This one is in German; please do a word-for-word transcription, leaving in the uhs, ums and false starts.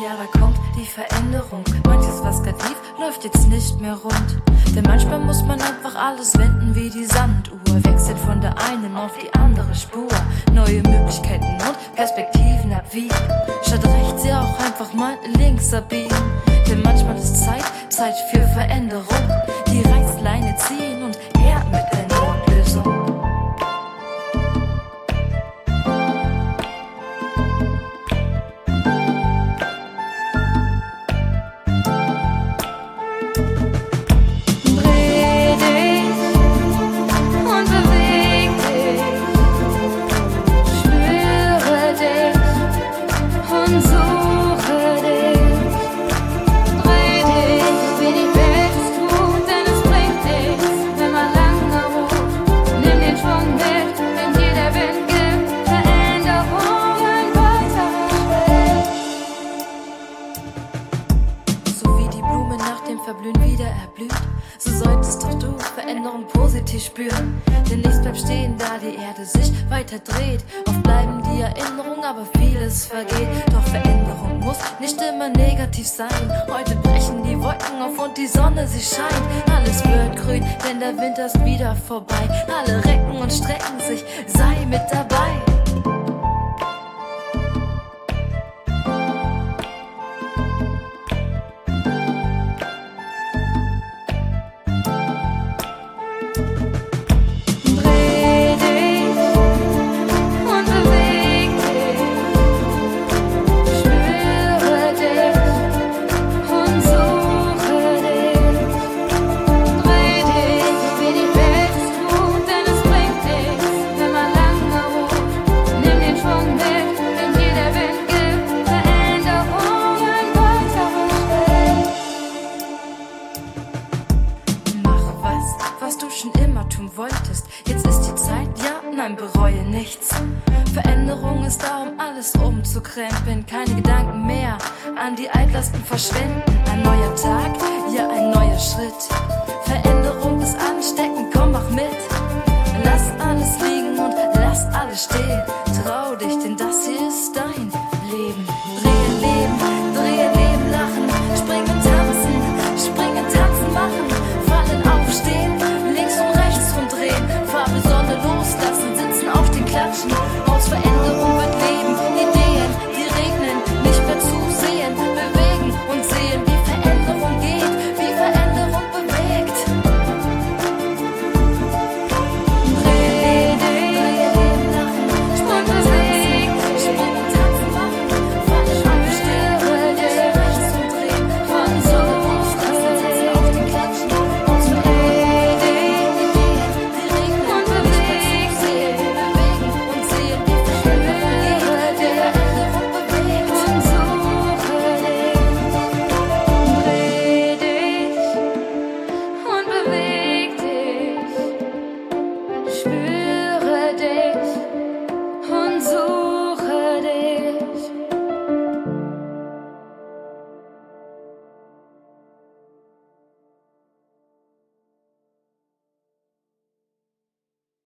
ja, da kommt die Veränderung. Manches, was grad lief, läuft jetzt nicht mehr rund. Denn manchmal muss man einfach alles wenden wie die Sanduhr. Wechselt von der einen auf die andere Spur. Neue Möglichkeiten und Perspektiven abwiegen. Statt rechts ja auch einfach mal links abbiegen. Denn manchmal ist Zeit, Zeit für Veränderung. Die Reißleine ziehen und her mit einer Lösung. Verblühen wieder erblüht, so solltest doch du Veränderung positiv spüren. Denn nichts bleibt stehen, da die Erde sich weiter dreht. Oft bleiben die Erinnerungen, aber vieles vergeht. Doch Veränderung muss nicht immer negativ sein. Heute brechen die Wolken auf und die Sonne, sie scheint. Alles wird grün, denn der Winter ist wieder vorbei. Alle recken und strecken sich, sei mit dabei. Was du schon immer tun wolltest. Jetzt ist die Zeit, ja, nein, bereue nichts. Veränderung ist da, um alles umzukrempeln. Keine Gedanken mehr an die Altlasten verschwenden. Ein neuer Tag, ja, ein neuer Schritt.